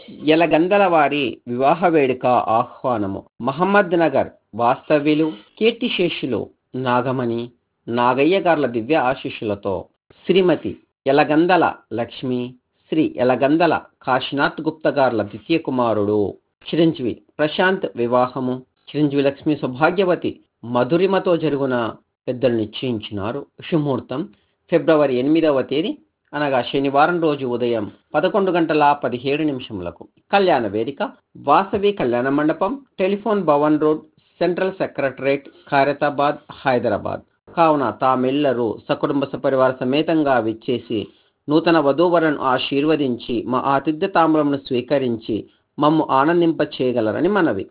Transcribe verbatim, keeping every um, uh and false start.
యలగందల వారి వివాహ వేడుక ఆహ్వానము. మహమ్మద్ నగర్ వాస్తవ్యులు కీర్తిశేషులు నాగమణి నాగయ్య గార్ల దివ్య ఆశీస్సులతో శ్రీమతి యలగందల లక్ష్మి శ్రీ యలగందల కాశీనాథ్ గుప్త గార్ల ద్వితీయ కుమారుడు చిరంజీవి ప్రశాంత్ వివాహము చిరంజీవి లక్ష్మి సౌభాగ్యవతి మధురిమతో జరుగున పెద్దలు నిశ్చయించినారు. శుముహూర్తం ఫిబ్రవరి ఎనిమిదవ తేదీ అనగా శనివారం రోజు ఉదయం పదకొండు గంటల పదిహేడు నిమిషములకు. కళ్యాణ వేదిక వాసవి కళ్యాణ మండపం, telephone Bhavan road, central secretariat, Khairatabad, Hyderabad. కావున తామెల్లరూ సకుటుంబ సపరివార సమేతంగా విచ్చేసి నూతన వధూవరులను ఆశీర్వదించి మా ఆతిథ్య తాంబూలమును స్వీకరించి మమ్ము ఆనందింప చేయగలరని మనవి.